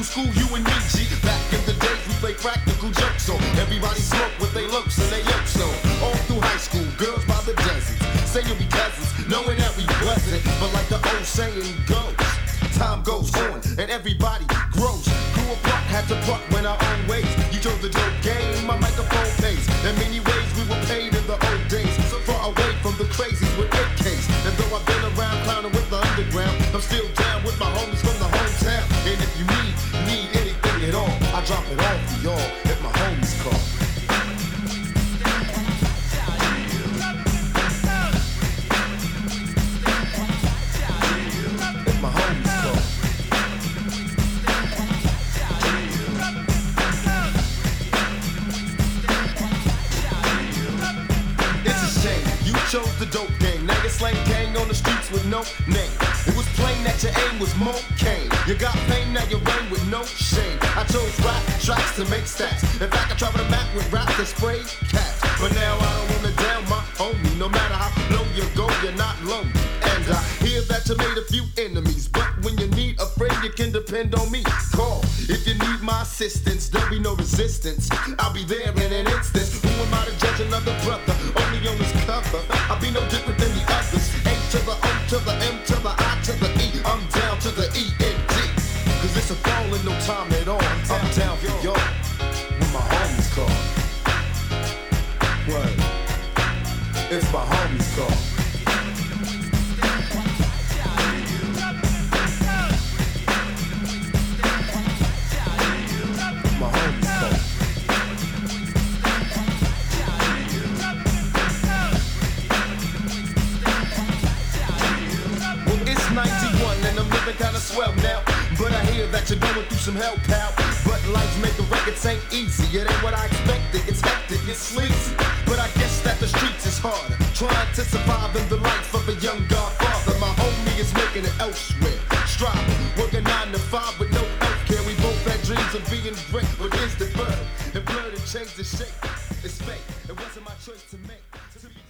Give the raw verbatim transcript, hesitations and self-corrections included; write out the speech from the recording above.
through school, you and me, G. Back in the days, we play practical jokes on. Everybody smoke with they lopes and they yokes on. All through high school, girls by the dozens. Say you'll be cousins, knowing that we wasn't. But like the old saying goes, time goes on and everybody grows. Grew apart, had to part, went our own ways. You chose the dope game, my microphone pays. In many ways, we were paid in the old days. So far away from the crazies with A Ks. And though I've been around clowning with the underground, I'm still down with my homies from the hometown. And if you need, need anything at all, I drop it off to y'all if my homies call. If my homies call. It's a shame you chose the dope game. Now you're slang gang on the streets with no name. It was plain that your aim was more cane. You got fame, now you reign with no shame. I chose rap tracks to make stats. In fact, I travel the map with rap to spray cats. But now I don't wanna down my homie. No matter how low you go, you're not lonely. And I hear that you made a few enemies, but when you need a friend, you can depend on me. Call if you need my assistance. There'll be no resistance. I'll be there in an instant. Who am I to judge another brother? Only on his cover. I'll be no different than the others. A to the O to the M to the I to the E. I'm down to the E N D. Cause it's a falling, no time at all. I'm down for y'all when my homies call. Word. It's my homies call. My homies call. Well, it's ninety-one and I'm living kinda swell now. But I hear that you're going through some hell, pal. But life making records ain't easy. It ain't what I expected. It's hectic, it's sleazy. But I guess that the streets is harder. Trying to survive in the life of a young godfather. My homie is making it elsewhere. Striving, working nine to five with no healthcare. We both had dreams of being great, but here's the bird. It blurred and changed the shape. It's fate. It wasn't my choice to make. To be